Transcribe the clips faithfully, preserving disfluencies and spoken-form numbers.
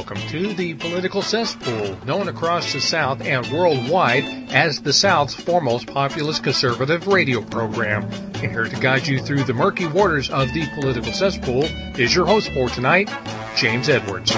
welcome to the Political Cesspool, known across the South and worldwide as the South's foremost populist conservative radio program. And here to guide you through the murky waters of the Political Cesspool is your host for tonight, James Edwards.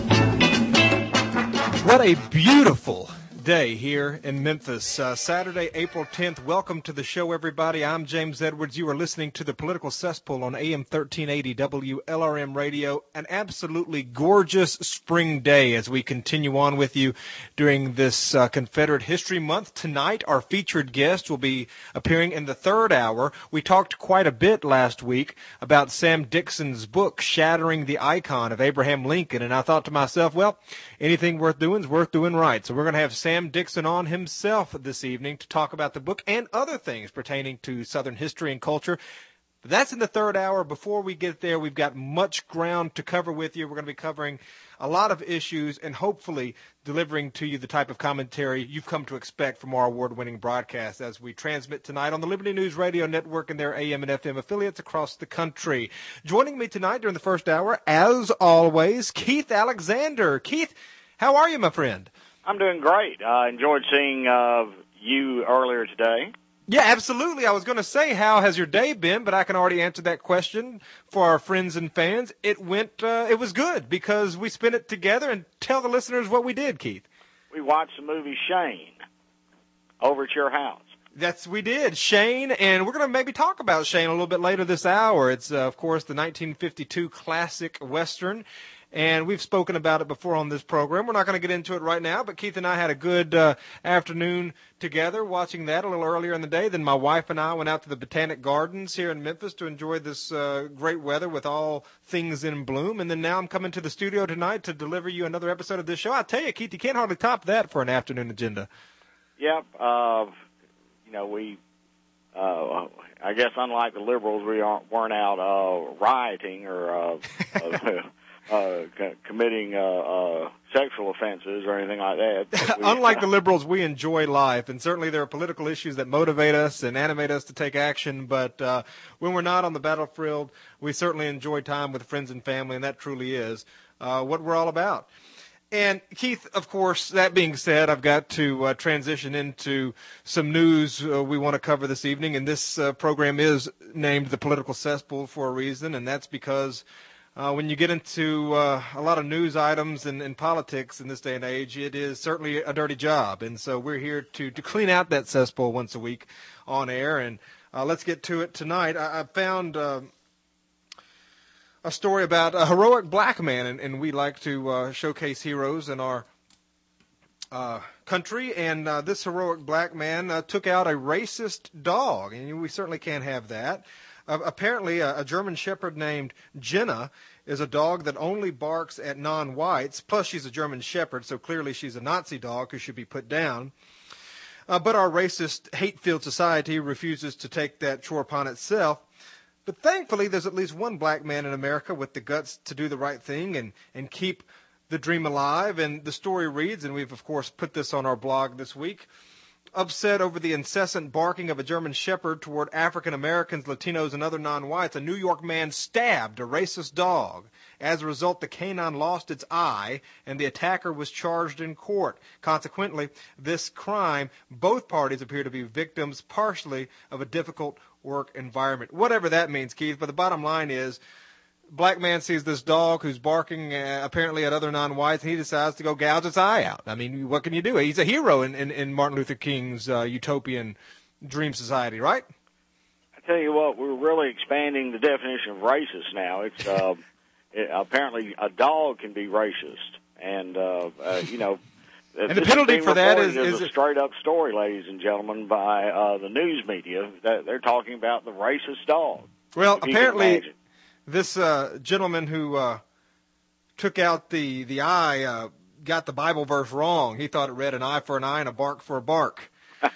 What a beautiful day here in Memphis. Uh, Saturday, April tenth. Welcome to the show, everybody. I'm James Edwards. You are listening to the Political Cesspool on A M thirteen eighty W L R M Radio. An absolutely gorgeous spring day as we continue on with you during this uh, Confederate History Month. Tonight, our featured guest will be appearing in the third hour. We talked quite a bit last week about Sam Dixon's book, Shattering the Icon of Abraham Lincoln, and I thought to myself, well, anything worth doing is worth doing right. So we're going to have Sam Dixon on himself this evening to talk about the book and other things pertaining to Southern history and culture. But that's in the third hour. Before we get there, we've got much ground to cover with you. We're going to be covering a lot of issues and hopefully delivering to you the type of commentary you've come to expect from our award-winning broadcast as we transmit tonight on the Liberty News Radio Network and their A M and F M affiliates across the country. Joining me tonight during the first hour, as always, Keith Alexander. Keith, how are you, my friend? I'm doing great. I uh, enjoyed seeing uh, you earlier today. Yeah, absolutely. I was going to say, how has your day been? But I can already answer that question for our friends and fans. It went, uh, it was good because we spent it together. And tell the listeners what we did, Keith. We watched the movie Shane over at your house. That's we did, Shane, and we're going to maybe talk about Shane a little bit later this hour. It's, uh, of course, the nineteen fifty-two classic Western. And we've spoken about it before on this program. We're not going to get into it right now, but Keith and I had a good uh, afternoon together watching that a little earlier in the day. Then my wife and I went out to the Botanic Gardens here in Memphis to enjoy this uh, great weather with all things in bloom. And then now I'm coming to the studio tonight to deliver you another episode of this show. I tell you, Keith, you can't hardly top that for an afternoon agenda. Yep. Uh, you know, we, uh, I guess unlike the liberals, we aren't, weren't out uh, rioting or uh, uh, Uh, c- committing uh, uh, sexual offenses or anything like that. We, Unlike the liberals, we enjoy life, and certainly there are political issues that motivate us and animate us to take action, but uh, when we're not on the battlefield, we certainly enjoy time with friends and family, and that truly is uh, what we're all about. And, Keith, of course, that being said, I've got to uh, transition into some news uh, we want to cover this evening, and this uh, program is named the Political Cesspool for a reason, and that's because Uh, when you get into uh, a lot of news items and, and politics in this day and age, it is certainly a dirty job. And so we're here to, to clean out that cesspool once a week on air. And uh, let's get to it tonight. I, I found uh, a story about a heroic black man, and, and we like to uh, showcase heroes in our uh, country. And uh, this heroic black man uh, took out a racist dog, and we certainly can't have that. Uh, apparently, a, a German Shepherd named Jenna is a dog that only barks at non-whites. Plus, she's a German Shepherd, so clearly she's a Nazi dog who should be put down. Uh, but our racist, hate-filled society refuses to take that chore upon itself. But thankfully, there's at least one black man in America with the guts to do the right thing and, and keep the dream alive. And the story reads, and we've, of course, put this on our blog this week, upset over the incessant barking of a German Shepherd toward African Americans, Latinos, and other non-whites, a New York man stabbed a racist dog. As a result, the canine lost its eye, and the attacker was charged in court. Consequently, this crime, both parties appear to be victims partially of a difficult work environment. Whatever that means, Keith, but the bottom line is, black man sees this dog who's barking uh, apparently at other non-whites, and he decides to go gouge its eye out. I mean, what can you do? He's a hero in, in, in Martin Luther King's uh, utopian dream society, right? I tell you what, we're really expanding the definition of racist now. It's uh, it, apparently a dog can be racist, and uh, uh, you know. And the penalty for that is, is is a straight-up story, ladies and gentlemen, by uh, the news media. They're talking about the racist dog. Well, apparently, this uh, gentleman who uh, took out the the eye uh, got the Bible verse wrong. He thought it read an eye for an eye and a bark for a bark.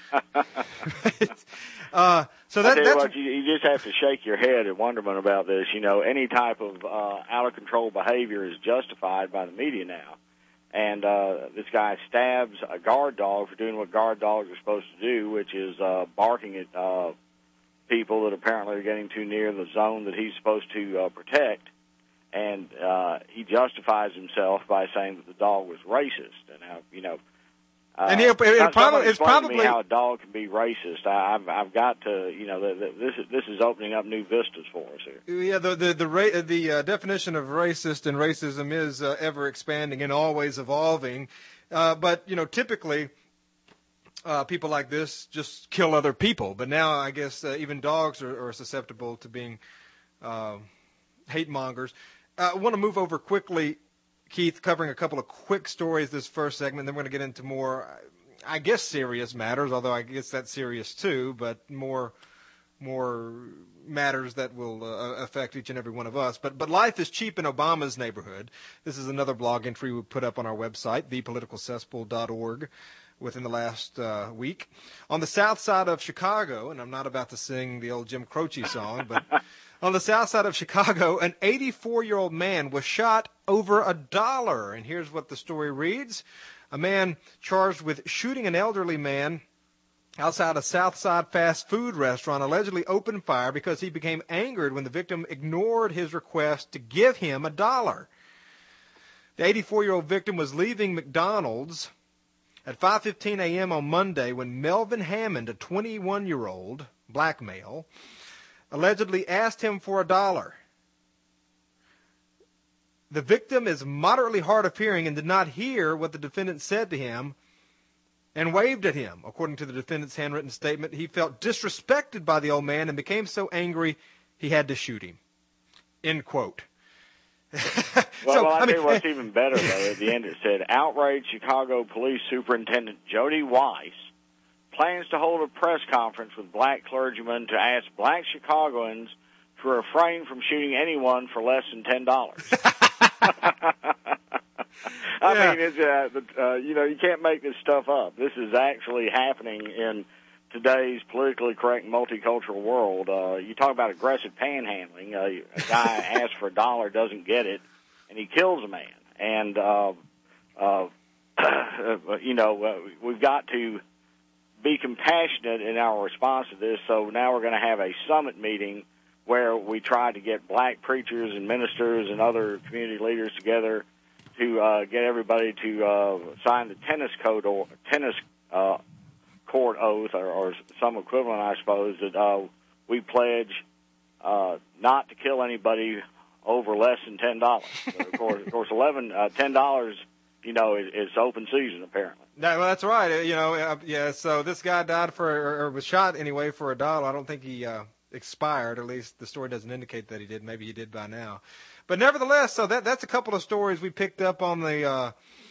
uh, so that, I tell you that's what, you, you just have to shake your head in wonderment about this. You know, any type of uh, out-of-control behavior is justified by the media now. And uh, this guy stabs a guard dog for doing what guard dogs are supposed to do, which is uh, barking at uh, people that apparently are getting too near the zone that he's supposed to uh, protect. and uh, he justifies himself by saying that the dog was racist. And how, you know, uh, and he, it, it probably, it's probably to me how a dog can be racist. I, I've I've got to, you know, the, the, this is this is opening up new vistas for us here. Yeah, the the the, ra- the uh, definition of racist and racism is uh, ever expanding and always evolving. Uh, but you know, typically. Uh, people like this just kill other people, but now I guess uh, even dogs are, are susceptible to being uh, hate mongers. Uh, I want to move over quickly, Keith, covering a couple of quick stories this first segment. Then we're going to get into more, I guess, serious matters, although I guess that's serious too, but more more matters that will uh, affect each and every one of us. But but life is cheap in Obama's neighborhood. This is another blog entry we put up on our website, the political cesspool dot org. Within the last uh, week. On the south side of Chicago, and I'm not about to sing the old Jim Croce song, but on the south side of Chicago, an eighty-four-year-old man was shot over a dollar. And here's what the story reads. A man charged with shooting an elderly man outside a south side fast food restaurant allegedly opened fire because he became angered when the victim ignored his request to give him a dollar. The eighty-four-year-old victim was leaving McDonald's at five fifteen a.m. on Monday when Melvin Hammond, a twenty-one-year-old black male, allegedly asked him for a dollar. The victim is moderately hard of hearing and did not hear what the defendant said to him and waved at him. According to the defendant's handwritten statement, he felt disrespected by the old man and became so angry he had to shoot him. End quote. Well, so, well, I, I tell mean, you what's even better, though. At the end it said, outraged Chicago Police Superintendent Jody Weiss plans to hold a press conference with black clergymen to ask black Chicagoans to refrain from shooting anyone for less than ten dollars. I yeah. mean, it's, uh, uh, you know, you can't make this stuff up. This is actually happening in today's politically correct multicultural world. Uh, you talk about aggressive panhandling. Uh, a guy asks for a dollar, doesn't get it, and he kills a man. And, uh, uh, you know, uh, we've got to be compassionate in our response to this. So now we're going to have a summit meeting where we try to get black preachers and ministers and other community leaders together to uh, get everybody to uh, sign the tennis code or tennis uh court oath or, or some equivalent, I suppose, that uh, we pledge uh, not to kill anybody over less than ten dollars. So of course, of course, eleven, uh, ten dollars, you know, is, is open season apparently. No, well, that's right. You know, uh, yeah. So this guy died for, or, or was shot anyway for a dollar. I don't think he uh, expired. At least the story doesn't indicate that he did. Maybe he did by now. But nevertheless, so that that's a couple of stories we picked up on the. Uh,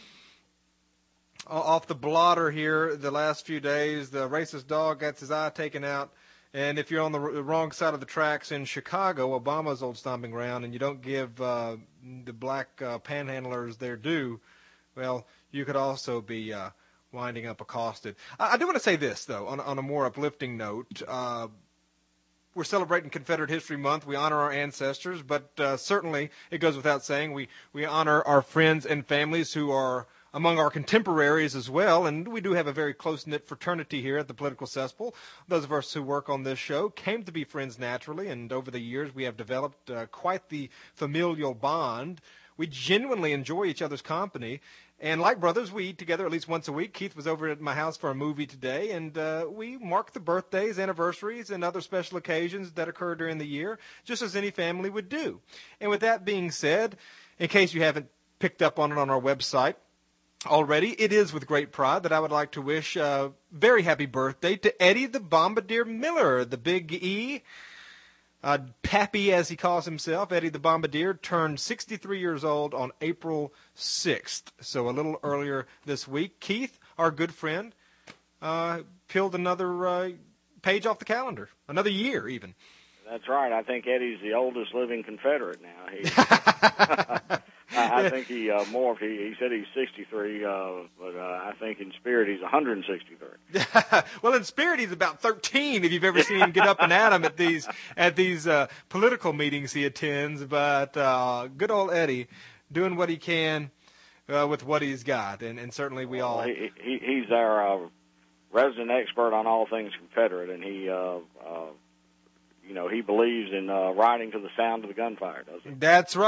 Off the blotter here the last few days. The racist dog gets his eye taken out. And if you're on the wrong side of the tracks in Chicago, Obama's old stomping ground, and you don't give uh, the black uh, panhandlers their due, well, you could also be uh, winding up accosted. I, I do want to say this, though, on, on a more uplifting note. Uh, we're celebrating Confederate History Month. We honor our ancestors, but uh, certainly it goes without saying we, we honor our friends and families who are among our contemporaries as well, and we do have a very close-knit fraternity here at the Political Cesspool. Those of us who work on this show came to be friends naturally, and over the years we have developed uh, quite the familial bond. We genuinely enjoy each other's company, and like brothers, we eat together at least once a week. Keith was over at my house for a movie today, and uh, we mark the birthdays, anniversaries, and other special occasions that occur during the year, just as any family would do. And with that being said, in case you haven't picked up on it on our website, already, it is with great pride that I would like to wish a very happy birthday to Eddie the Bombardier Miller, the Big E. Uh, Pappy, as he calls himself, Eddie the Bombardier, turned sixty-three years old on April sixth. So a little earlier this week. Keith, our good friend, uh, peeled another uh, page off the calendar, another year even. That's right. I think Eddie's the oldest living Confederate now. He, I, I think he uh, morphed. He, he said he's sixty-three, uh, but uh, I think in spirit he's one hundred sixty-three. Well, in spirit he's about thirteen. If you've ever seen him get up and at him at these at these uh, political meetings he attends, but uh, good old Eddie doing what he can uh, with what he's got, and, and certainly we all. Well, he, he, he's our uh, resident expert on all things Confederate, and he. Uh, uh, You know, he believes in uh, riding to the sound of the gunfire, doesn't he? That's right.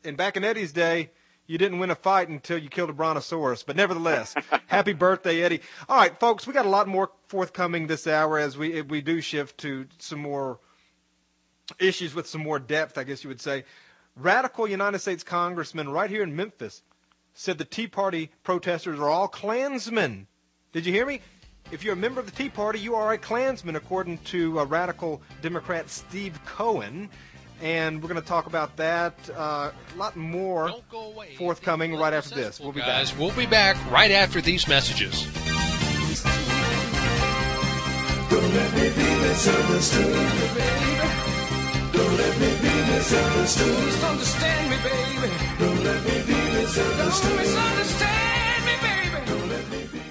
And back in Eddie's day, you didn't win a fight until you killed a brontosaurus. But nevertheless, happy birthday, Eddie. All right, folks, we got a lot more forthcoming this hour as we we do shift to some more issues with some more depth, I guess you would say. Radical United States congressman right here in Memphis said the Tea Party protesters are all Klansmen. Did you hear me? If you're a member of the Tea Party, you are a Klansman, according to uh, radical Democrat Steve Cohen. And we're going to talk about that, uh, a lot more forthcoming right after this. We'll be guys, back. We'll be back right after these messages. Don't let me be misunderstood, baby. Don't let me be misunderstood. Misunderstand me, baby. Don't let me be misunderstood. Don't misunderstand me, baby. Don't let me be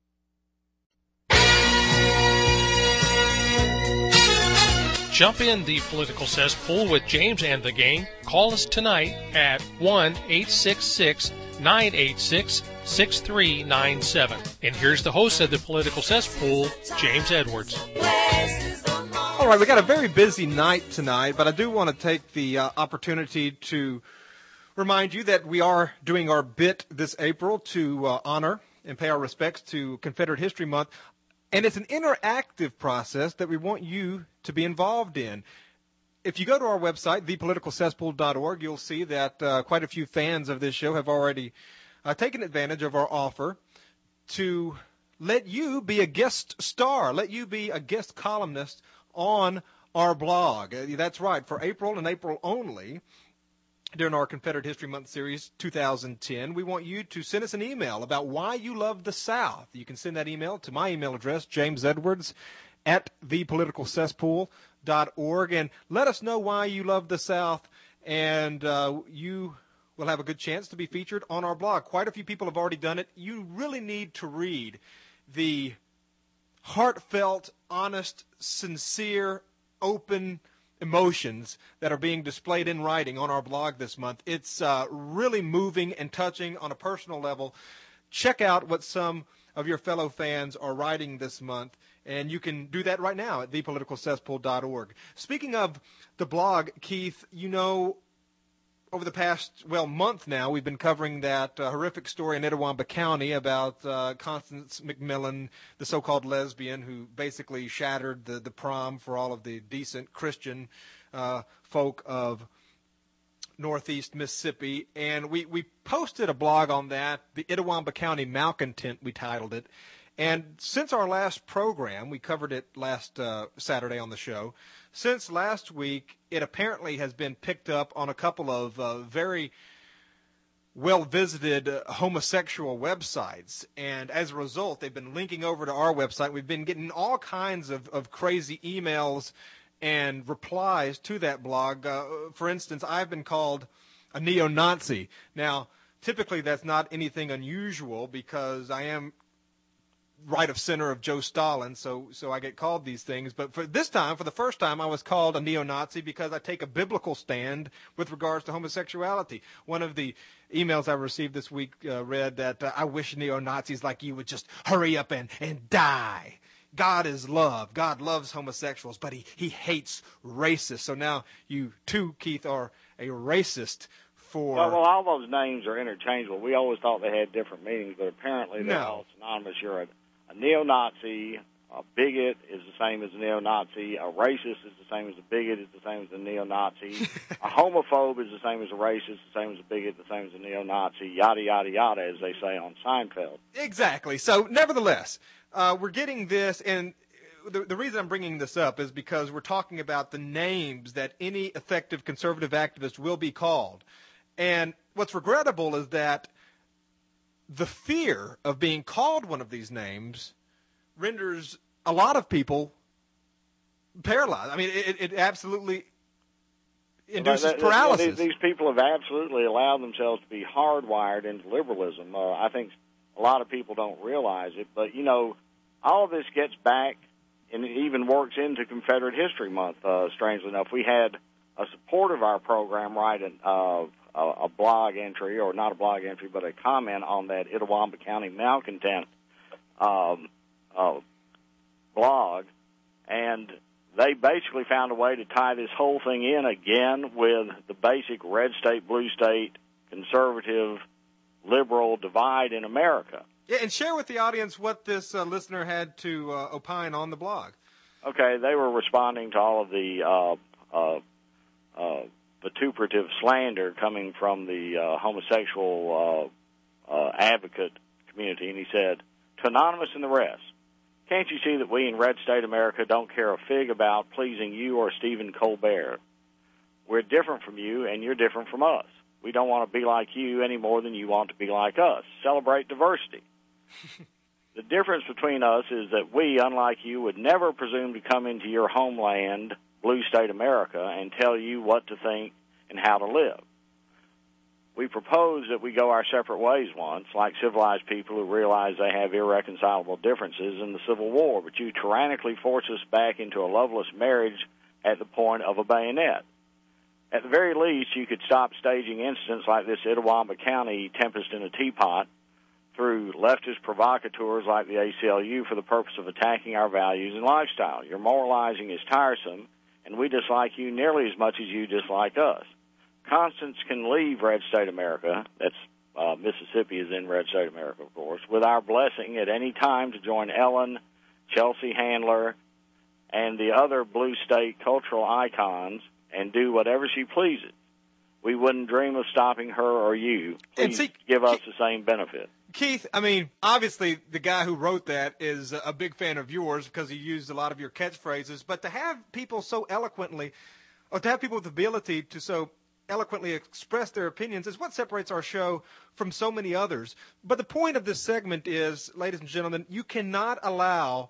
misunderstood. Jump in the political cesspool with James and the gang. Call us tonight at one eight six six, nine eight six, six three nine seven. And here's the host of the political cesspool, James Edwards. All right, we got a very busy night tonight, but I do want to take the uh, opportunity to remind you that we are doing our bit this April to uh, honor and pay our respects to Confederate History Month. And it's an interactive process that we want you to be involved in. If you go to our website, the political cesspool dot org, you'll see that uh, quite a few fans of this show have already uh, taken advantage of our offer to let you be a guest star, let you be a guest columnist on our blog. Uh, that's right, for April and April only, during our Confederate History Month series two thousand ten, we want you to send us an email about why you love the South. You can send that email to my email address, James Edwards, at the political cesspool dot org, and let us know why you love the South, and uh, you will have a good chance to be featured on our blog. Quite a few people have already done it. You really need to read the heartfelt, honest, sincere, open emotions that are being displayed in writing on our blog this month. It's uh, really moving and touching on a personal level. Check out what some of your fellow fans are writing this month, and you can do that right now at the political cesspool dot org. Speaking of the blog, Keith, you know, over the past, well, month now, we've been covering that uh, horrific story in Itawamba County about uh, Constance McMillan, the so-called lesbian who basically shattered the, the prom for all of the decent Christian uh, folk of Northeast Mississippi. And we, we posted a blog on that, the Itawamba County Malcontent, we titled it. And since our last program, we covered it last uh, Saturday on the show, since last week, it apparently has been picked up on a couple of uh, very well-visited uh, homosexual websites. And as a result, they've been linking over to our website. We've been getting all kinds of, of crazy emails and replies to that blog. Uh, for instance, I've been called a neo-Nazi. Now, typically that's not anything unusual because I am right of center of Joe Stalin, so so I get called these things. But for this time, for the first time, I was called a neo-Nazi because I take a biblical stand with regards to homosexuality. One of the emails I received this week uh, read that uh, I wish neo-Nazis like you would just hurry up and, and die. God is love. God loves homosexuals, but he, he hates racists. So now you, too, Keith, are a racist for... Well, well, all those names are interchangeable. We always thought they had different meanings, but apparently they're No. all synonymous. You're a, a neo-Nazi, a bigot is the same as a neo-Nazi, a racist is the same as a bigot, is the same as a neo-Nazi, a homophobe is the same as a racist, the same as a bigot, the same as a neo-Nazi, yada, yada, yada, as they say on Seinfeld. Exactly. So, nevertheless, uh, we're getting this, and the, the reason I'm bringing this up is because we're talking about the names that any effective conservative activist will be called. And what's regrettable is that the fear of being called one of these names renders a lot of people paralyzed. I mean, it, it absolutely induces well, that, paralysis. These, these people have absolutely allowed themselves to be hardwired into liberalism. Uh, I think a lot of people don't realize it, but, you know, all of this gets back and it even works into Confederate History Month, uh, strangely enough. We had a supporter of our program write an, uh, a, a blog entry, or not a blog entry, but a comment on that Itawamba County Malcontent um, uh, blog, and they basically found a way to tie this whole thing in again with the basic red state, blue state, conservative, liberal divide in America. Yeah, and share with the audience what this uh, listener had to uh, opine on the blog. Okay, they were responding to all of the uh, uh, uh, vituperative slander coming from the uh, homosexual uh, uh, advocate community, and he said, to Anonymous and the rest, can't you see that we in red state America don't care a fig about pleasing you or Stephen Colbert? We're different from you, and you're different from us. We don't want to be like you any more than you want to be like us. Celebrate diversity. The difference between us is that we, unlike you, would never presume to come into your homeland, blue state America, and tell you what to think and how to live. We propose that we go our separate ways once, like civilized people who realize they have irreconcilable differences in the Civil War, but you tyrannically force us back into a loveless marriage at the point of a bayonet. At the very least, you could stop staging incidents like this Itawamba County Tempest in a Teapot through leftist provocateurs like the A C L U for the purpose of attacking our values and lifestyle. Your moralizing is tiresome, and we dislike you nearly as much as you dislike us. Constance can leave red state America, that's uh, Mississippi is in red state America, of course, with our blessing at any time to join Ellen, Chelsea Handler, and the other blue state cultural icons and do whatever she pleases. We wouldn't dream of stopping her or you. Please see, give us the same benefit. Keith, I mean, obviously the guy who wrote that is a big fan of yours because he used a lot of your catchphrases, but to have people so eloquently, or to have people with the ability to so eloquently express their opinions is what separates our show from so many others. But the point of this segment is, ladies and gentlemen, you cannot allow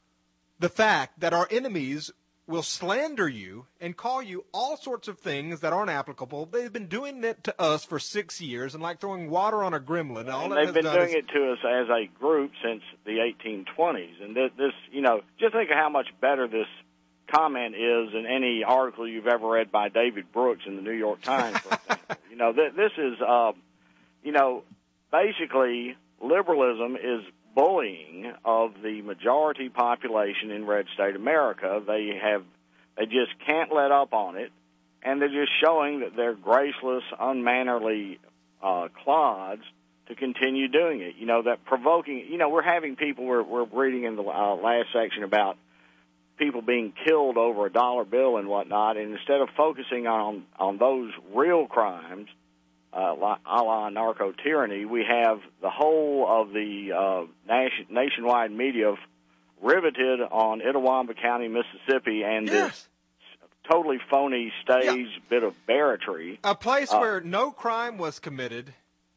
the fact that our enemies will slander you and call you all sorts of things that aren't applicable. They've been doing it to us for six years and like throwing water on a gremlin. All and it they've has been done doing is, it to us as a group since the eighteen twenties. And this, this, you know, just think of how much better this comment is than any article you've ever read by David Brooks in the New York Times, for example. You know, th- this is, uh, you know, basically liberalism is bullying of the majority population in red state America. They have, they just can't let up on it, and they're just showing that they're graceless, unmannerly uh, clods to continue doing it. You know, that provoking, you know, we're having people, we're, we're reading in the uh, last section about people being killed over a dollar bill and whatnot, and instead of focusing on, on those real crimes, uh, a la narco-tyranny, we have the whole of the uh, nation, nationwide media riveted on Itawamba County, Mississippi, and yes. this totally phony stage yeah. bit of barratry. A place uh, where no crime was committed,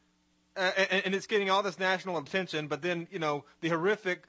uh, and, and it's getting all this national attention, but then, you know, the horrific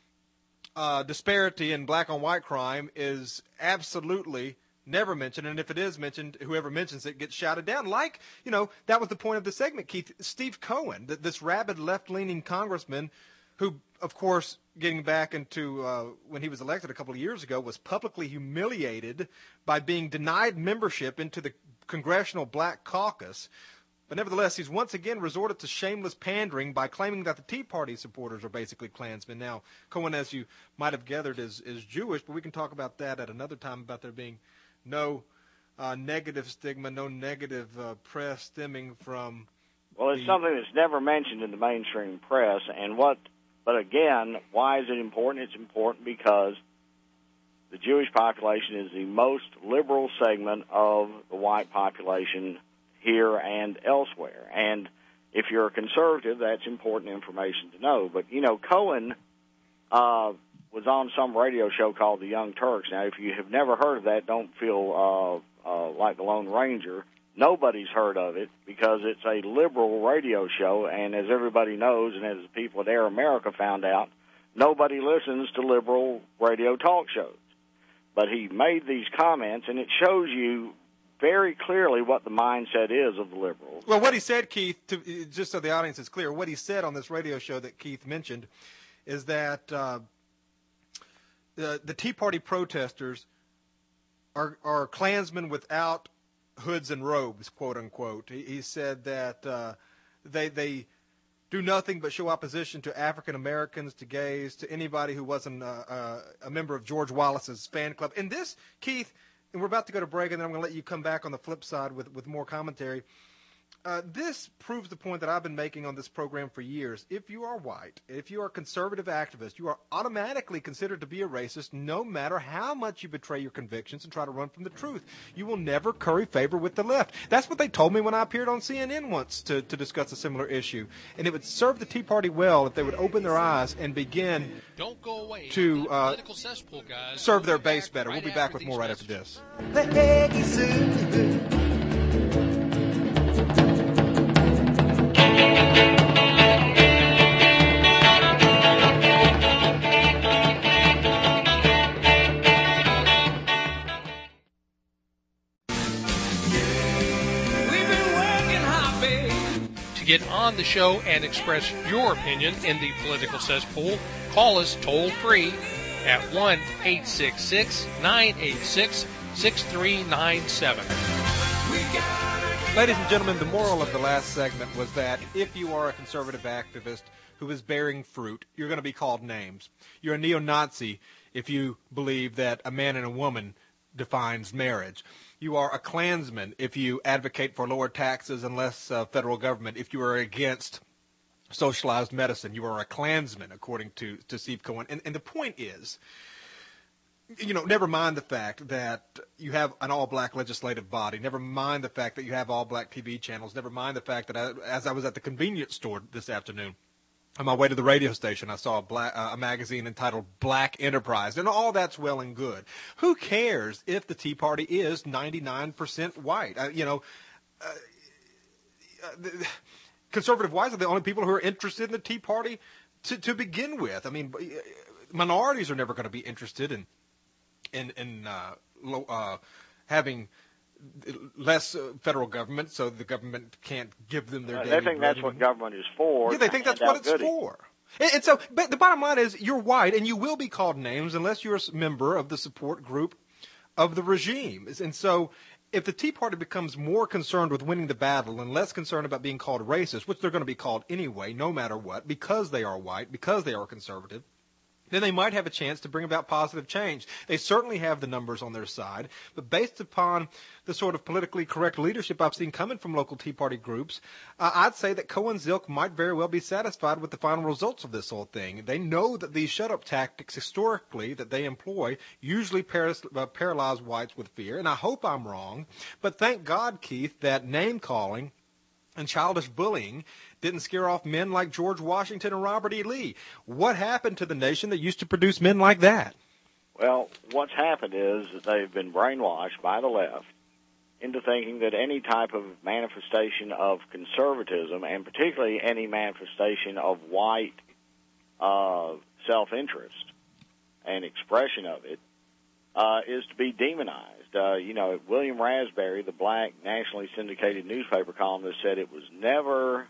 uh, disparity in black on white crime is absolutely never mentioned, and if it is mentioned, whoever mentions it gets shouted down. Like, you know, that was the point of the segment, Keith. Steve Cohen, this rabid left-leaning congressman who, of course, getting back into uh, when he was elected a couple of years ago, was publicly humiliated by being denied membership into the Congressional Black Caucus. But nevertheless, he's once again resorted to shameless pandering by claiming that the Tea Party supporters are basically Klansmen. Now, Cohen, as you might have gathered, is, is Jewish, but we can talk about that at another time, about there being no uh, negative stigma, no negative uh, press stemming from. Well, it's the, something that's never mentioned in the mainstream press. And what, but again, why is it important? It's important because the Jewish population is the most liberal segment of the white population here and elsewhere. And if you're a conservative, that's important information to know. But, you know, Cohen uh, was on some radio show called The Young Turks. Now, if you have never heard of that, don't feel uh, uh, like the Lone Ranger. Nobody's heard of it because it's a liberal radio show, and as everybody knows, and as the people at Air America found out, nobody listens to liberal radio talk shows. But he made these comments, and it shows you very clearly what the mindset is of the liberals. Well, what he said, Keith, to, just so the audience is clear, what he said on this radio show that Keith mentioned is that uh, the, the Tea Party protesters are, are Klansmen without hoods and robes, quote unquote. He, he said that uh, they they do nothing but show opposition to African Americans, to gays, to anybody who wasn't uh, uh, a member of George Wallace's fan club. And this, Keith, and we're about to go to break, and then I'm going to let you come back on the flip side with, with more commentary. Uh, this proves the point that I've been making on this program for years. If you are white, if you are a conservative activist, you are automatically considered to be a racist no matter how much you betray your convictions and try to run from the truth. You will never curry favor with the left. That's what they told me when I appeared on C N N once to, to discuss a similar issue. And it would serve the Tea Party well if they would open their eyes and begin Don't go away. to uh, Political cesspool, guys. serve their We'll be base back better. right We'll be back after with more these right after messages. this. To get on the show and express your opinion in the political cesspool, call us toll free at one eight six six, nine eight six, six three nine seven. Ladies and gentlemen, the moral of the last segment was that if you are a conservative activist who is bearing fruit, you're going to be called names. You're a neo-Nazi if you believe that a man and a woman defines marriage. You are a Klansman if you advocate for lower taxes and less uh, federal government. If you are against socialized medicine, you are a Klansman, according to, to Steve Cohen. And, and the point is, you know, never mind the fact that you have an all-black legislative body. Never mind the fact that you have all-black T V channels. Never mind the fact that I, as I was at the convenience store this afternoon, on my way to the radio station, I saw a, black, uh, a magazine entitled Black Enterprise, and all that's well and good. Who cares if the Tea Party is ninety-nine percent white? Uh, you know, uh, uh, the, conservative whites are the only people who are interested in the Tea Party to, to begin with. I mean, minorities are never going to be interested in in, in uh, low, uh, having less uh, federal government, so the government can't give them their. Uh, daily they think that's bread what anymore. government is for. Yeah, they think that's what it's goodies. for. And, and so, but the bottom line is, you're white, and you will be called names unless you're a member of the support group of the regime. And so, if the Tea Party becomes more concerned with winning the battle and less concerned about being called racist, which they're going to be called anyway, no matter what, because they are white, because they are conservative, then they might have a chance to bring about positive change. They certainly have the numbers on their side, but based upon the sort of politically correct leadership I've seen coming from local Tea Party groups, uh, I'd say that Cohen's ilk might very well be satisfied with the final results of this whole thing. They know that these shut-up tactics historically that they employ usually paras- uh, paralyze whites with fear, and I hope I'm wrong, but thank God, Keith, that name-calling and childish bullying didn't scare off men like George Washington and Robert E. Lee. What happened to the nation that used to produce men like that? Well, what's happened is that they've been brainwashed by the left into thinking that any type of manifestation of conservatism, and particularly any manifestation of white uh, self-interest and expression of it, uh, is to be demonized. Uh, you know, William Raspberry, the black nationally syndicated newspaper columnist, said it was never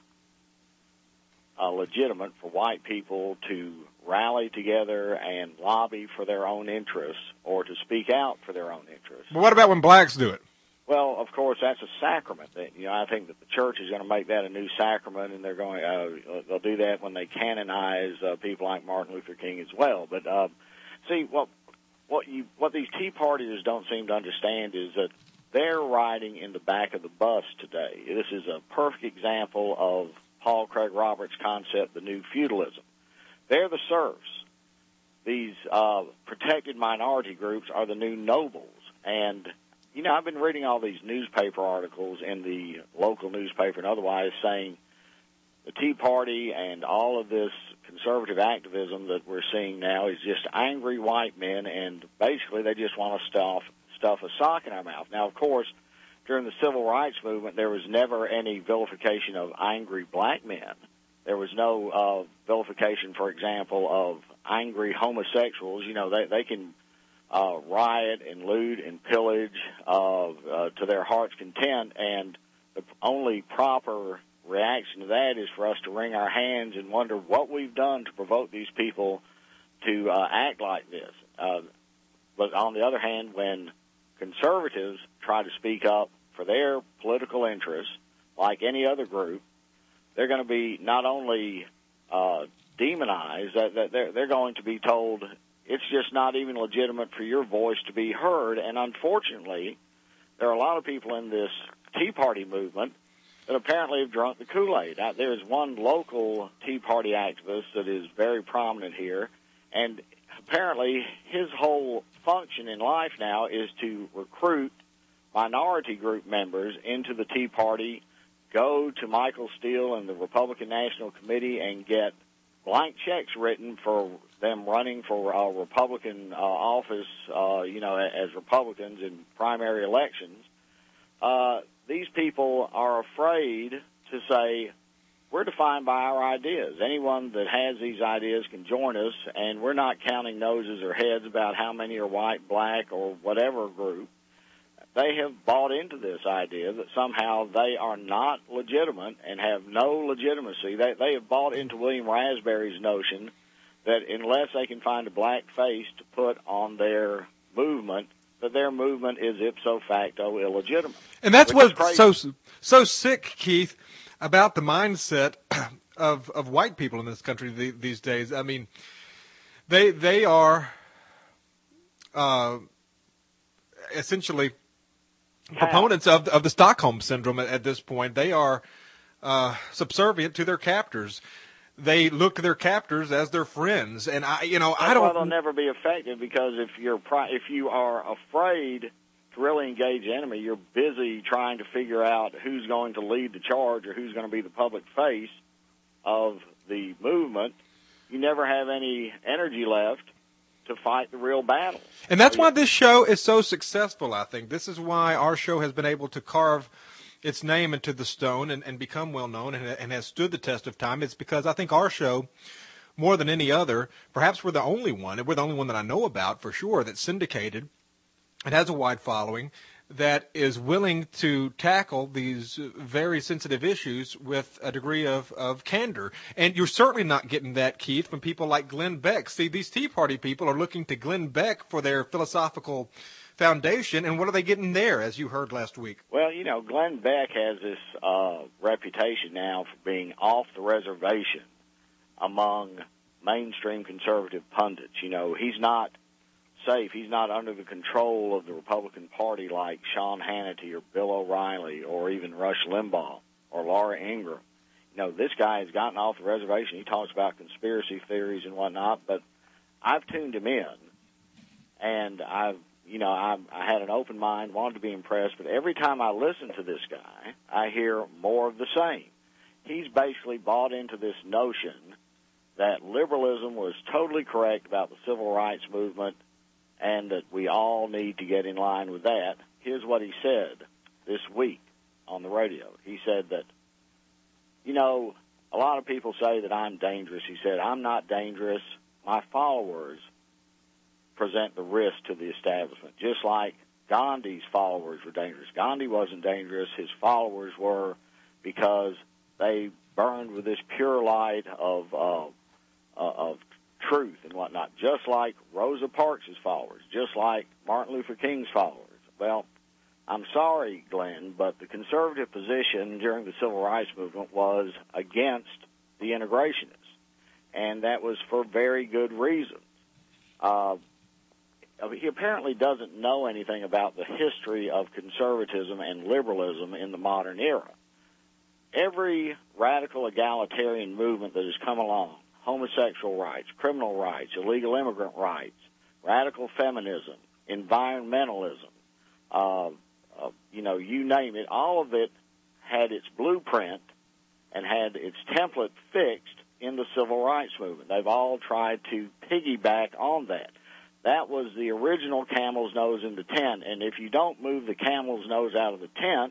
uh, legitimate for white people to rally together and lobby for their own interests or to speak out for their own interests. But what about when blacks do it? Well, of course, that's a sacrament. You know, I think that the church is going to make that a new sacrament, and they're going. Uh, they'll do that when they canonize uh, people like Martin Luther King as well. But uh, see, what what you what these Tea Partiers don't seem to understand is that they're riding in the back of the bus today. This is a perfect example of Paul Craig Roberts' concept, the new feudalism. They're the serfs. These uh, protected minority groups are the new nobles, and you know, I've been reading all these newspaper articles in the local newspaper and otherwise saying the Tea Party and all of this conservative activism that we're seeing now is just angry white men, and basically they just want to stuff, stuff a sock in our mouth. Now, of course, during the Civil Rights Movement, there was never any vilification of angry black men. There was no uh, vilification, for example, of angry homosexuals. You know, they, they can... Uh, riot and loot and pillage uh, uh, to their heart's content, and the only proper reaction to that is for us to wring our hands and wonder what we've done to provoke these people to uh, act like this. Uh, but on the other hand, when conservatives try to speak up for their political interests, like any other group, they're going to be not only uh, demonized, that, that they're, they're going to be told it's just not even legitimate for your voice to be heard. And unfortunately, there are a lot of people in this Tea Party movement that apparently have drunk the Kool-Aid. Now, there's one local Tea Party activist that is very prominent here, and apparently his whole function in life now is to recruit minority group members into the Tea Party, go to Michael Steele and the Republican National Committee and get blank checks written for them running for a Republican uh, office, uh, you know, as Republicans in primary elections. Uh, these people are afraid to say, we're defined by our ideas. Anyone that has these ideas can join us, and we're not counting noses or heads about how many are white, black, or whatever group. They have bought into this idea that somehow they are not legitimate and have no legitimacy. They, they have bought into William Raspberry's notion that unless they can find a black face to put on their movement, that their movement is ipso facto illegitimate. And that's what's so so sick, Keith, about the mindset of of white people in this country the, these days. I mean, they they are uh, essentially proponents of of the Stockholm syndrome at, at this point. They are uh, subservient to their captors. They look to their captors as their friends, and I, you know, That's I don't. Why they'll never be effective, because if you're if you are afraid to really engage the enemy, you're busy trying to figure out who's going to lead the charge or who's going to be the public face of the movement. You never have any energy left to fight the real battle. And that's why this show is so successful, I think. This is why our show has been able to carve its name into the stone and, and become well-known and, and has stood the test of time. It's because I think our show, more than any other, perhaps we're the only one, and we're the only one that I know about for sure, that's syndicated. It has a wide following that is willing to tackle these very sensitive issues with a degree of, of candor. And you're certainly not getting that, Keith, from people like Glenn Beck. See, these Tea Party people are looking to Glenn Beck for their philosophical foundation, and what are they getting there, as you heard last week? Well, you know, Glenn Beck has this uh, reputation now for being off the reservation among mainstream conservative pundits. You know, he's not safe. He's not under the control of the Republican Party like Sean Hannity or Bill O'Reilly or even Rush Limbaugh or Laura Ingraham. You know, this guy has gotten off the reservation. He talks about conspiracy theories and whatnot, but I've tuned him in, and I've You know, I, I had an open mind, wanted to be impressed, but every time I listen to this guy, I hear more of the same. He's basically bought into this notion that liberalism was totally correct about the civil rights movement and that we all need to get in line with that. Here's what he said this week on the radio. He said that, you know, a lot of people say that I'm dangerous. He said, I'm not dangerous. My followers present the risk to the establishment, just like Gandhi's followers were dangerous. Gandhi wasn't dangerous. His followers were, because they burned with this pure light of uh, uh, of truth and whatnot, just like Rosa Parks' followers, just like Martin Luther King's followers. Well, I'm sorry, Glenn, but the conservative position during the civil rights movement was against the integrationists, and that was for very good reasons. Uh, He apparently doesn't know anything about the history of conservatism and liberalism in the modern era. Every radical egalitarian movement that has come along, homosexual rights, criminal rights, illegal immigrant rights, radical feminism, environmentalism, uh, uh, you know, you name it, all of it had its blueprint and had its template fixed in the civil rights movement. They've all tried to piggyback on that. That was the original camel's nose in the tent, and if you don't move the camel's nose out of the tent,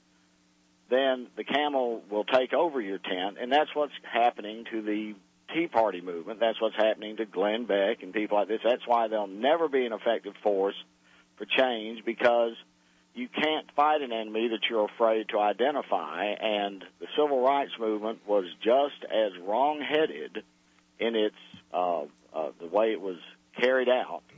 then the camel will take over your tent, and that's what's happening to the Tea Party movement. That's what's happening to Glenn Beck and people like this. That's why they'll never be an effective force for change, because you can't fight an enemy that you're afraid to identify, and the civil rights movement was just as wrong-headed in its uh, uh, the way it was carried out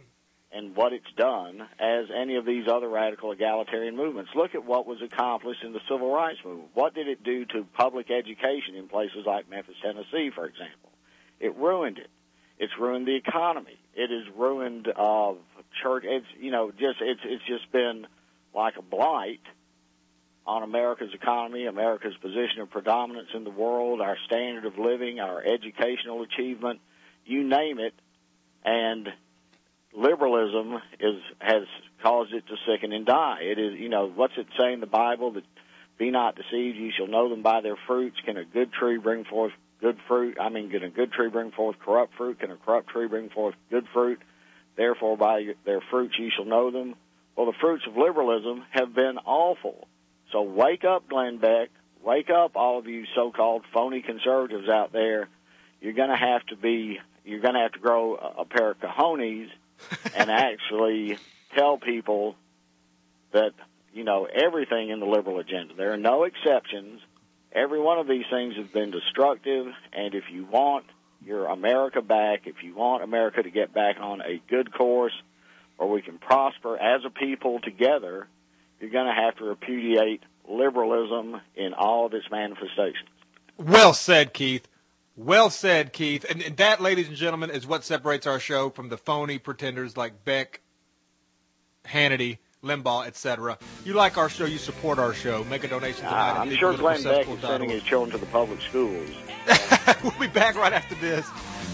and what it's done as any of these other radical egalitarian movements. Look at what was accomplished in the civil rights movement. What did it do to public education in places like Memphis, Tennessee, for example? It ruined it. It's ruined the economy. It has ruined uh, church. It's you know just it's it's just been like a blight on America's economy, America's position of predominance in the world, our standard of living, our educational achievement, you name it, and liberalism is has caused it to sicken and die. It is, you know, what's it say in the Bible? That be not deceived, you shall know them by their fruits. Can a good tree bring forth good fruit? I mean, can a good tree bring forth corrupt fruit? Can a corrupt tree bring forth good fruit? Therefore, by their fruits you shall know them. Well, the fruits of liberalism have been awful. So wake up, Glenn Beck. Wake up, all of you so-called phony conservatives out there. You're going to have to be, you're going to have to grow a, a pair of cojones and actually tell people that, you know, everything in the liberal agenda, there are no exceptions. Every one of these things has been destructive, and if you want your America back, if you want America to get back on a good course where we can prosper as a people together, you're going to have to repudiate liberalism in all of its manifestations. Well said, Keith. Well said, Keith. And that, ladies and gentlemen, is what separates our show from the phony pretenders like Beck, Hannity, Limbaugh, et cetera. You like our show, you support our show. Make a donation tonight. Uh, I'm sure Glenn Beck is sending his children to the public schools. We'll be back right after this.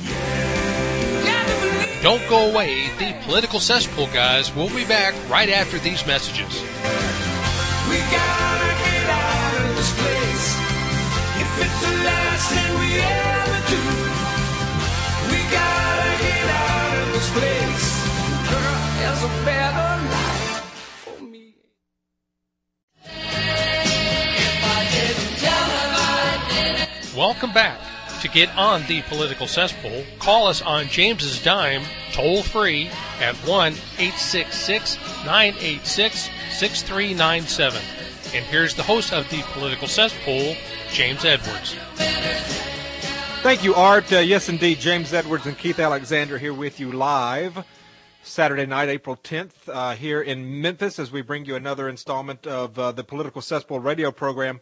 Don't go away. The Political Cesspool guys will be back right after these messages. We gotta get out of this place. If it's the last thing we ever do, we gotta get out of this place. Girl, there's a better life for me. If I didn't tell her I didn't. Welcome back. To get on the Political Cesspool, call us on James's dime, toll free, at one eight six six, nine eight six, six three nine seven. And here's the host of the Political Cesspool, James Edwards. Thank you, Art. Uh, yes, indeed, James Edwards and Keith Alexander here with you live Saturday night, April tenth, uh, here in Memphis as we bring you another installment of uh, the Political Cesspool radio program.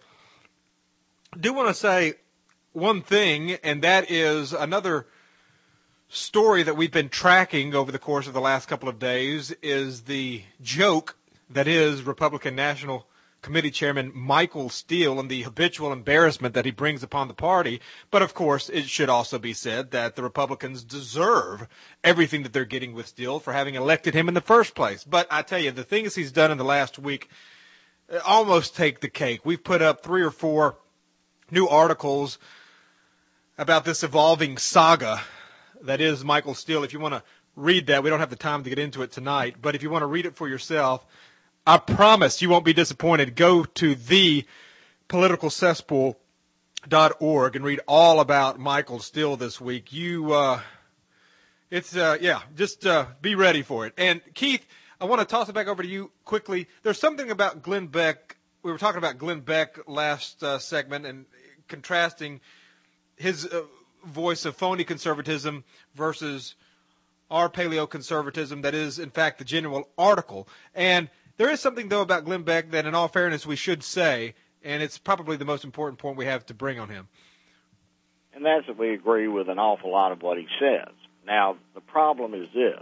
I do want to say one thing, and that is another story that we've been tracking over the course of the last couple of days is the joke that is Republican National Committee Chairman Michael Steele and the habitual embarrassment that he brings upon the party. But, of course, it should also be said that the Republicans deserve everything that they're getting with Steele for having elected him in the first place. But I tell you, the things he's done in the last week almost take the cake. We've put up three or four new articles about this evolving saga that is Michael Steele. If you want to read that, we don't have the time to get into it tonight, but if you want to read it for yourself, I promise you won't be disappointed. Go to the political cesspool dot org and read all about Michael Steele this week. You, uh, it's, uh, yeah, just uh, be ready for it. And Keith, I want to toss it back over to you quickly. There's something about Glenn Beck. We were talking about Glenn Beck last uh, segment and contrasting his uh, voice of phony conservatism versus our paleo-conservatism that is, in fact, the general article. And there is something, though, about Glenn Beck that, in all fairness, we should say, and it's probably the most important point we have to bring on him. And that's that we agree with an awful lot of what he says. Now, the problem is this.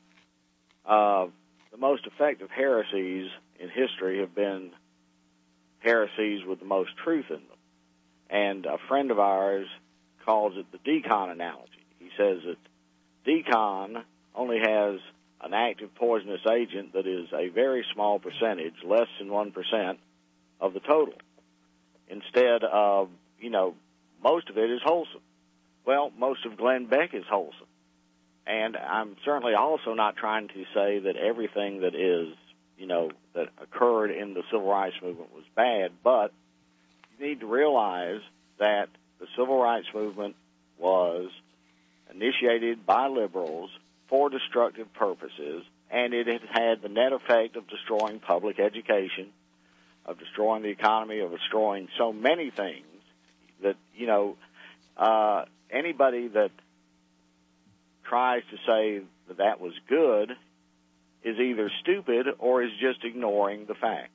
Uh, the most effective heresies in history have been heresies with the most truth in them. And a friend of ours calls it the decon analogy. He says that decon only has an active poisonous agent that is a very small percentage, less than one percent of the total, instead of, you know, most of it is wholesome. Well, most of Glenn Beck is wholesome. And I'm certainly also not trying to say that everything that is, you know, that occurred in the civil rights movement was bad, but you need to realize that the civil rights movement was initiated by liberals for destructive purposes, and it has had the net effect of destroying public education, of destroying the economy, of destroying so many things that, you know, uh, anybody that tries to say that that was good is either stupid or is just ignoring the facts.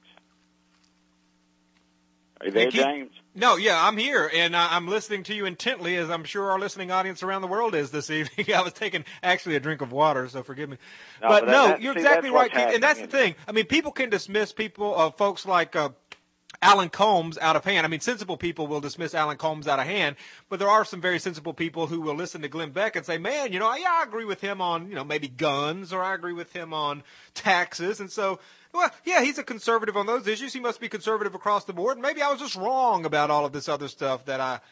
Are you there, Keith, James? No, yeah, I'm here, and I, I'm listening to you intently, as I'm sure our listening audience around the world is this evening. I was taking actually a drink of water, so forgive me. No, but, but that, no, that, you're see, exactly right, Keith, and that's the it? thing. I mean, people can dismiss people, uh, folks like uh, Alan Colmes out of hand. I mean, sensible people will dismiss Alan Colmes out of hand, but there are some very sensible people who will listen to Glenn Beck and say, man, you know, yeah, I agree with him on, you know, maybe guns, or I agree with him on taxes, and so, well, yeah, he's a conservative on those issues. He must be conservative across the board. Maybe I was just wrong about all of this other stuff that I,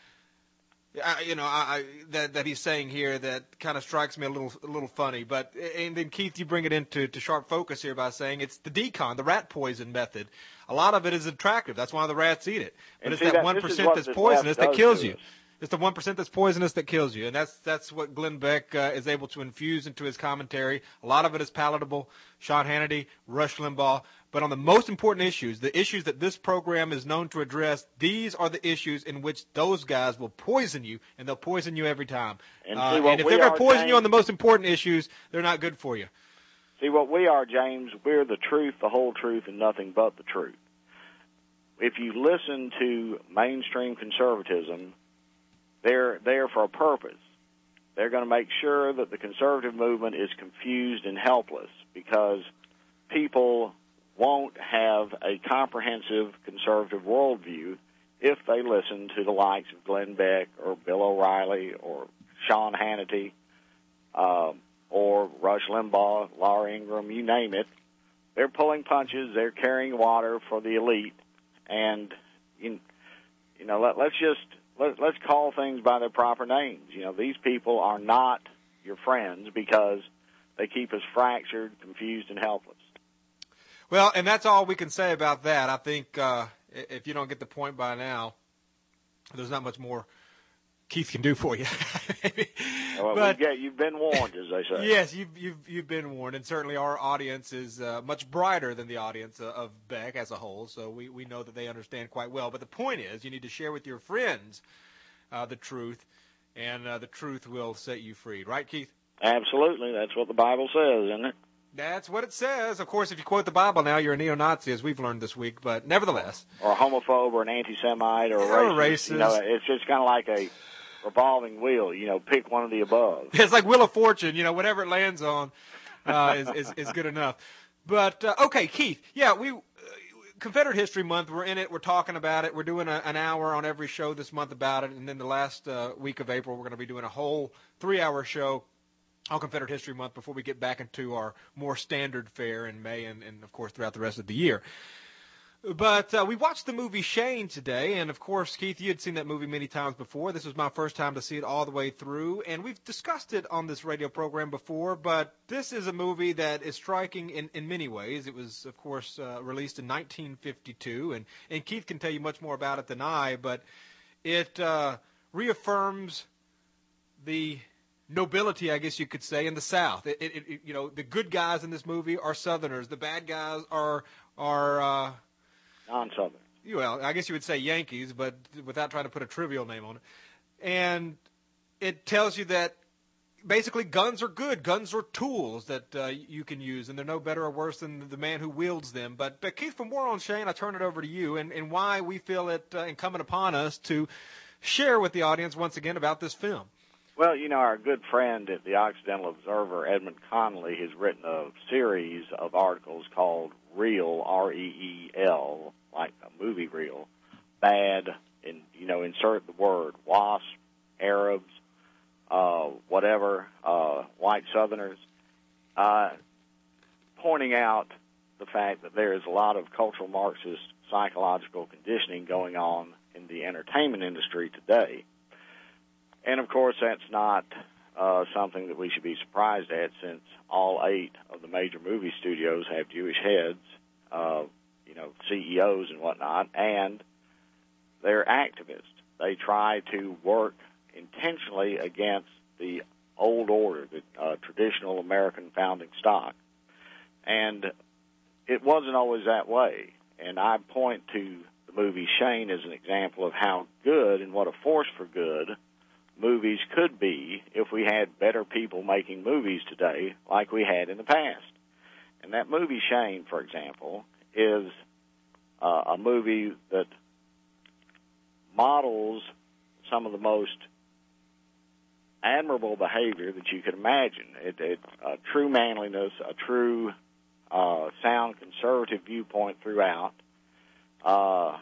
I you know, I, I that that he's saying here that kind of strikes me a little a little funny. But and then Keith, you bring it into to sharp focus here by saying it's the decon, the rat poison method. A lot of it is attractive. That's why the rats eat it. But and it's see, that one percent that's poisonous that kills you. It's the one percent that's poisonous that kills you, and that's that's what Glenn Beck uh, is able to infuse into his commentary. A lot of it is palatable. Sean Hannity, Rush Limbaugh. But on the most important issues, the issues that this program is known to address, these are the issues in which those guys will poison you, and they'll poison you every time. And, uh, see, and if they're going to poison James, you on the most important issues, they're not good for you. See, what we are, James, we're the truth, the whole truth, and nothing but the truth. If you listen to mainstream conservatism, they're there for a purpose. They're going to make sure that the conservative movement is confused and helpless because people won't have a comprehensive conservative worldview if they listen to the likes of Glenn Beck or Bill O'Reilly or Sean Hannity uh, or Rush Limbaugh, Laura Ingraham, you name it. They're pulling punches. They're carrying water for the elite. And, you, you know, let, let's just... Let, let's call things by their proper names. You know, these people are not your friends because they keep us fractured, confused, and helpless. Well, and that's all we can say about that. I think uh, if you don't get the point by now, there's not much more Keith can do for you. Well, but, yeah, you've been warned, as they say. Yes, you've you've you've been warned, and certainly our audience is uh, much brighter than the audience uh, of Beck as a whole. So we, we know that they understand quite well. But the point is, you need to share with your friends uh, the truth, and uh, the truth will set you free. Right, Keith? Absolutely, that's what the Bible says, isn't it? That's what it says. Of course, if you quote the Bible now, you're a neo-Nazi, as we've learned this week. But nevertheless, or a homophobe, or an anti-Semite, or a or racist. racist. You know, it's just kind of like a revolving wheel, you know, pick one of the above. It's like Wheel of Fortune, you know, whatever it lands on uh, is, is is good enough. But, uh, okay, Keith, yeah, we uh, Confederate History Month, we're in it, we're talking about it, we're doing a, an hour on every show this month about it, and then the last uh, week of April, we're going to be doing a whole three-hour show on Confederate History Month before we get back into our more standard fare in May and, and of course, throughout the rest of the year. But uh, we watched the movie Shane today, and of course, Keith, you had seen that movie many times before. This was my first time to see it all the way through, and we've discussed it on this radio program before, but this is a movie that is striking in, in many ways. It was, of course, uh, released in nineteen fifty-two, and, and Keith can tell you much more about it than I, but it uh, reaffirms the nobility, I guess you could say, in the South. It, it, it, you know, the good guys in this movie are Southerners. The bad guys are are uh, non-Southern. Well, I guess you would say Yankees, but without trying to put a trivial name on it. And it tells you that basically guns are good. Guns are tools that uh, you can use, and they're no better or worse than the man who wields them. But, but Keith, for more on Shane, I turn it over to you and, and why we feel it uh, incumbent upon us to share with the audience once again about this film. Well, you know, our good friend at the Occidental Observer, Edmund Connolly, has written a series of articles called Reel, R E E L, like a movie reel, bad, and, you know, insert the word, wasp, Arabs, uh, whatever, uh, white Southerners, uh, pointing out the fact that there is a lot of cultural Marxist psychological conditioning going on in the entertainment industry today. And, of course, that's not uh, something that we should be surprised at, since all eight of the major movie studios have Jewish heads, uh, you know, C E Os and whatnot, and they're activists. They try to work intentionally against the old order, the uh, traditional American founding stock. And it wasn't always that way. And I point to the movie Shane as an example of how good and what a force for good movies could be if we had better people making movies today like we had in the past. And that movie, Shane, for example, is uh, a movie that models some of the most admirable behavior that you could imagine. It, it uh, true manliness, a true uh, sound conservative viewpoint throughout, uh,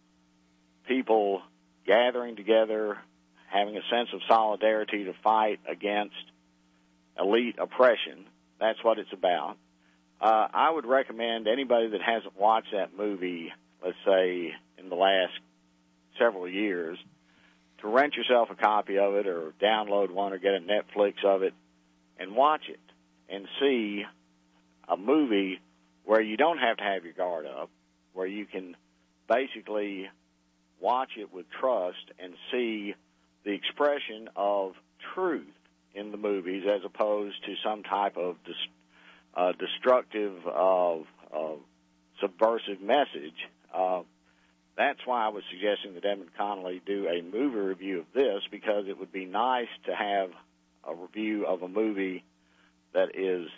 people gathering together, having a sense of solidarity to fight against elite oppression. That's what it's about. Uh, I would recommend anybody that hasn't watched that movie, let's say, in the last several years, to rent yourself a copy of it or download one or get a Netflix of it and watch it and see a movie where you don't have to have your guard up, where you can basically watch it with trust and see the expression of truth in the movies as opposed to some type of dis- uh, destructive, uh, uh, subversive message. Uh, that's why I was suggesting that Edmund Connolly do a movie review of this, because it would be nice to have a review of a movie that is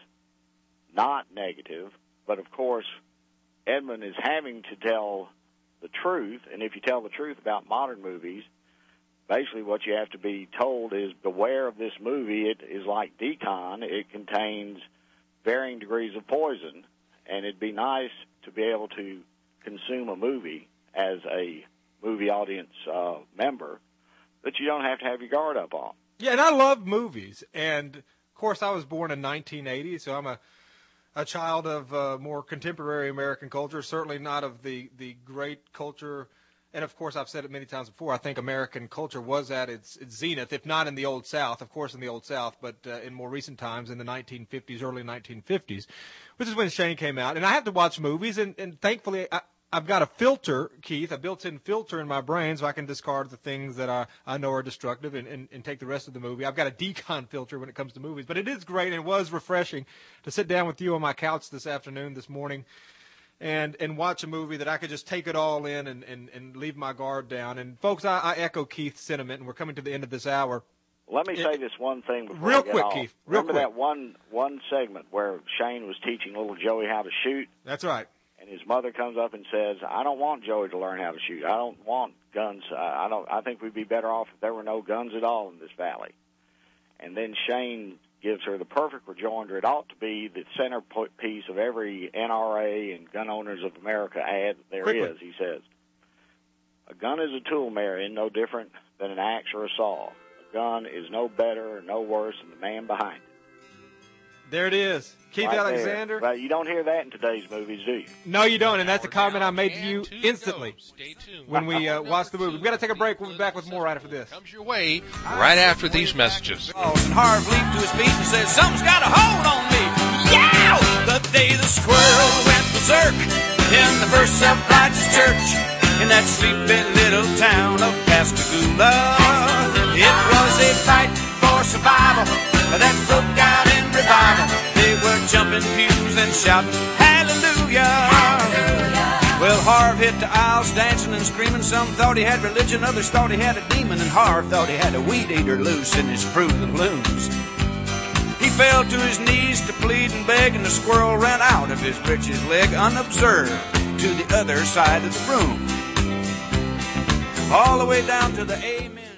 not negative, but of course Edmund is having to tell the truth, and if you tell the truth about modern movies, basically what you have to be told is beware of this movie. It is like decon. It contains varying degrees of poison, and it'd be nice to be able to consume a movie as a movie audience uh, member that you don't have to have your guard up on. Yeah, and I love movies, and of course I was born in nineteen eighty, so I'm a a child of uh, more contemporary American culture, certainly not of the, the great culture. And, of course, I've said it many times before, I think American culture was at its, its zenith, if not in the Old South, of course in the Old South, but uh, in more recent times in the nineteen fifties, early nineteen fifties, which is when Shane came out. And I have to watch movies, and, and thankfully I, I've got a filter, Keith, a built-in filter in my brain so I can discard the things that I, I know are destructive and, and, and take the rest of the movie. I've got a decon filter when it comes to movies. But it is great, and it was refreshing to sit down with you on my couch this afternoon, this morning, and and watch a movie that I could just take it all in and, and, and leave my guard down. And, folks, I, I echo Keith's sentiment, and we're coming to the end of this hour. Let me it, say this one thing before real I get quick, off. Keith. Real Remember quick. that one, one segment where Shane was teaching little Joey how to shoot? That's right. And his mother comes up and says, I don't want Joey to learn how to shoot. I don't want guns. I don't. I think we'd be better off if there were no guns at all in this valley. And then Shane gives her the perfect rejoinder. It ought to be the centerpiece of every N R A and Gun Owners of America ad there Quickly. is. He says, a gun is a tool, Marion, no different than an axe or a saw. A gun is no better or no worse than the man behind it. There it is. Keith Right Alexander. there. But you don't hear that in today's movies, do you? No, you don't, and that's a comment I made to you And instantly go. Stay tuned. when we uh, watched the movie. We've got to take a break. We'll be back with more right after this. Comes your way right after these messages. And Harv leaped to his feet and said, something's got a hold on me. Yow! The day the squirrel went berserk in the first self-righteous church in that sleepy little town of Pascagoula. It was a fight for survival that broke out in revival. They were jumping pews and shouting hallelujah. Hallelujah. Well, Harv hit the aisles dancing and screaming. Some thought he had religion, others thought he had a demon, and Harv thought he had a weed eater loose in his fruit and blooms. He fell to his knees to plead and beg, and the squirrel ran out of his breeches leg unobserved to the other side of the room, all the way down to the amen.